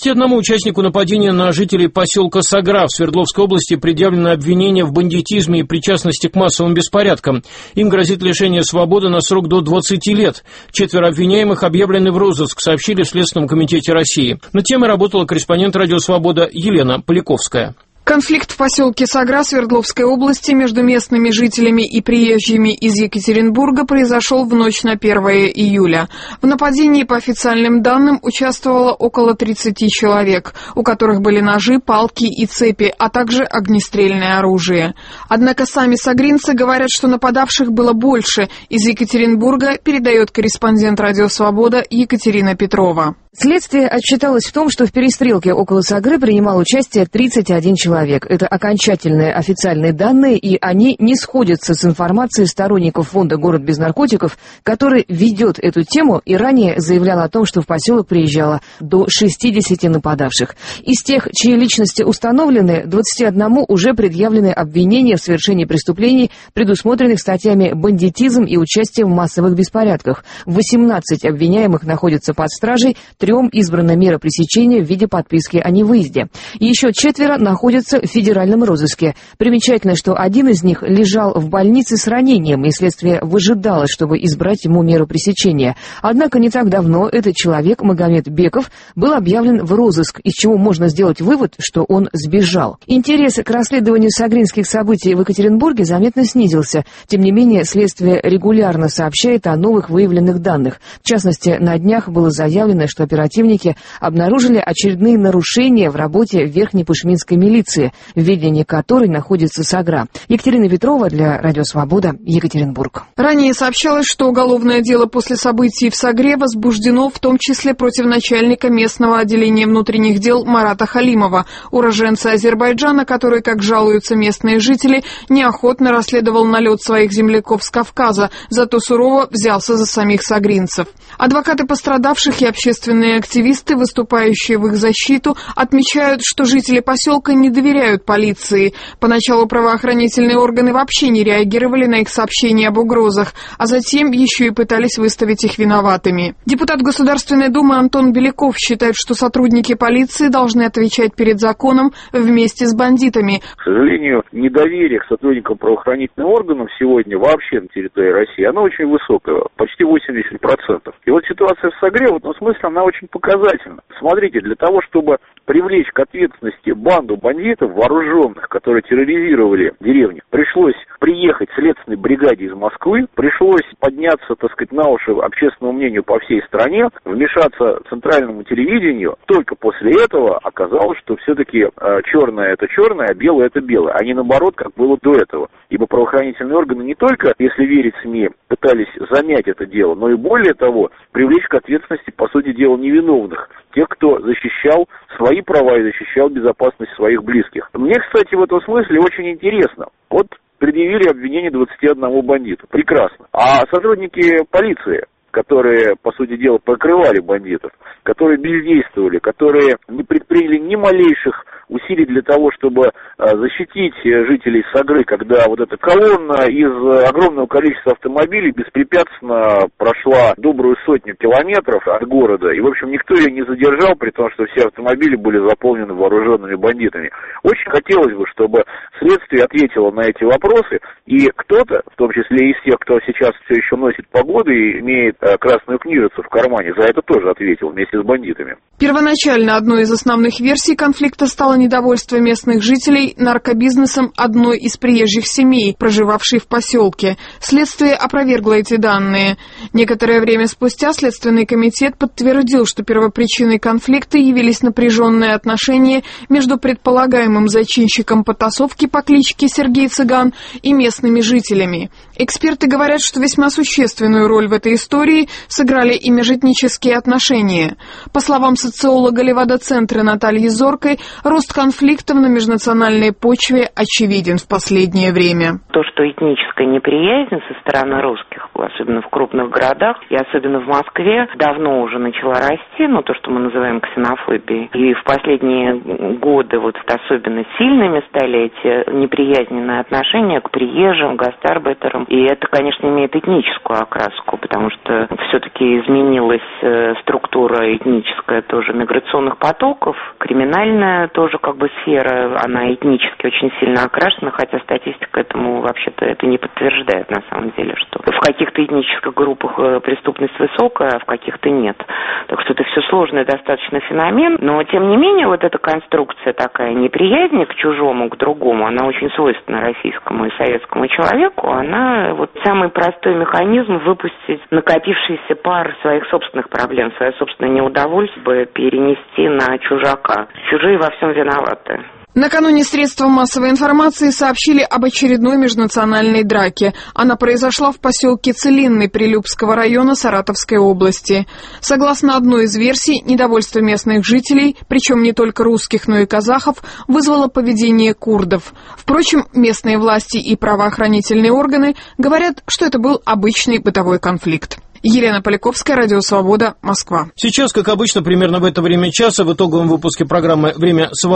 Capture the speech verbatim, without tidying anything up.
двадцати одному участнику нападения на жителей поселка Сагра в Свердловской области предъявлено обвинение в бандитизме и причастности к массовым беспорядкам. Им грозит лишение свободы на срок до двадцати лет. Четверо обвиняемых объявлены в розыск, сообщили в Следственном комитете России. Над темой работала корреспондент «Радио Свобода» Елена Поляковская. Конфликт в поселке Сагра Свердловской области между местными жителями и приезжими из Екатеринбурга произошел в ночь на первое июля. В нападении, по официальным данным, участвовало около тридцати человек, у которых были ножи, палки и цепи, а также огнестрельное оружие. Однако сами сагринцы говорят, что нападавших было больше. Из Екатеринбурга передает корреспондент «Радио Свобода» Екатерина Петрова. Следствие отчиталось в том, что в перестрелке около Сагры принимал участие тридцать один человек. Это окончательные официальные данные, и они не сходятся с информацией сторонников фонда «Город без наркотиков», который ведет эту тему и ранее заявлял о том, что в поселок приезжало до шестидесяти нападавших. Из тех, чьи личности установлены, двадцати одному уже предъявлены обвинения в совершении преступлений, предусмотренных статьями «бандитизм» и «участие в массовых беспорядках». восемнадцать обвиняемых находятся под стражей, трем избрана мера пресечения в виде подписки о невыезде. Еще четверо находятся в федеральном розыске. Примечательно, что один из них лежал в больнице с ранением, и следствие выжидало, чтобы избрать ему меру пресечения. Однако не так давно этот человек, Магомед Беков, был объявлен в розыск, из чего можно сделать вывод, что он сбежал. Интерес к расследованию сагринских событий в Екатеринбурге заметно снизился. Тем не менее, следствие регулярно сообщает о новых выявленных данных. В частности, на днях было заявлено, что оперативники обнаружили очередные нарушения в работе Верхнепышминской милиции, в ведении которой находится Сагра. Екатерина Петрова для «Радио Свобода», Екатеринбург. Ранее сообщалось, что уголовное дело после событий в Сагре возбуждено в том числе против начальника местного отделения внутренних дел Марата Халимова, уроженца Азербайджана, который, как жалуются местные жители, неохотно расследовал налет своих земляков с Кавказа, зато сурово взялся за самих сагринцев. Адвокаты пострадавших и общественные активисты, выступающие в их защиту, отмечают, что жители поселка не доверяют полиции. Поначалу правоохранительные органы вообще не реагировали на их сообщения об угрозах, а затем еще и пытались выставить их виноватыми. Депутат Государственной Думы Антон Беляков считает, что сотрудники полиции должны отвечать перед законом вместе с бандитами. К сожалению, недоверие к сотрудникам правоохранительных органов сегодня вообще на территории России, оно очень высокое, почти восемьдесят процентов. И вот ситуация в Сагре в этом смысле она очень показательна. Смотрите, для того, чтобы привлечь к ответственности банду бандитов вооруженных, которые терроризировали деревню, пришлось приехать следственной бригаде из Москвы, пришлось подняться, так сказать, на уши общественному мнению по всей стране, вмешаться центральному телевидению. Только после этого оказалось, что все-таки э, черное это черное, а белое это белое, а не наоборот, как было до этого. Ибо правоохранительные органы не только, если верить СМИ, пытались замять это дело, но и более того, привлечь к ответственности, по сути дела, невиновных, тех, кто защищал свои права и защищал безопасность своих близких. Мне, кстати, в этом смысле очень интересно. Вот предъявили обвинение двадцати одному бандиту. Прекрасно. А сотрудники полиции, которые, по сути дела, покрывали бандитов, которые бездействовали, которые не предприняли ни малейших усилий для того, чтобы защитить жителей Сагры, когда вот эта колонна из огромного количества автомобилей беспрепятственно прошла добрую сотню километров от города, и, в общем, никто ее не задержал, при том, что все автомобили были заполнены вооруженными бандитами. Очень хотелось бы, чтобы следствие ответило на эти вопросы, и кто-то, в том числе из тех, кто сейчас все еще носит погоны и имеет красную книжицу в кармане, за это тоже ответил вместе с бандитами. Первоначально одной из основных версий конфликта стало недовольство местных жителей наркобизнесом одной из приезжих семей, проживавшей в поселке. Следствие опровергло эти данные. Некоторое время спустя Следственный комитет подтвердил, что первопричиной конфликта явились напряженные отношения между предполагаемым зачинщиком потасовки по кличке Сергей Цыган и местными жителями. Эксперты говорят, что весьма существенную роль в этой истории сыграли и межэтнические отношения. По словам социолога Левада-центра Натальи Зоркой, рост конфликтов на межнациональной почве очевиден в последнее время. То, что этническая неприязнь со стороны русских, особенно в крупных городах, и особенно в Москве, давно уже начала расти, ну, то, что мы называем ксенофобией. И в последние годы вот особенно сильными стали эти неприязненные отношения к приезжим, гастарбайтерам. И это, конечно, имеет этническую окраску, потому что все-таки изменилась структура этническая тоже миграционных потоков. Криминальная тоже как бы сфера, она этнически очень сильно окрашена, хотя статистика этому вообще-то это не подтверждает на самом деле, что в каких-то этнических группах преступность высокая, а в каких-то нет. Так что это все сложный достаточно феномен, но тем не менее вот эта конструкция такая неприязни к чужому, к другому, она очень свойственна российскому и советскому человеку, она вот самый простой механизм выпустить накопившийся пар своих собственных проблем, свое собственное неудовольствие перенести на чужака. Чужие во всем виноваты. Накануне средства массовой информации сообщили об очередной межнациональной драке. Она произошла в поселке Целинный Прилюбского района Саратовской области. Согласно одной из версий, недовольство местных жителей, причем не только русских, но и казахов, вызвало поведение курдов. Впрочем, местные власти и правоохранительные органы говорят, что это был обычный бытовой конфликт. Елена Поляковская, Радио Свобода, Москва. Сейчас, как обычно, примерно в это время часа в итоговом выпуске программы «Время свободы»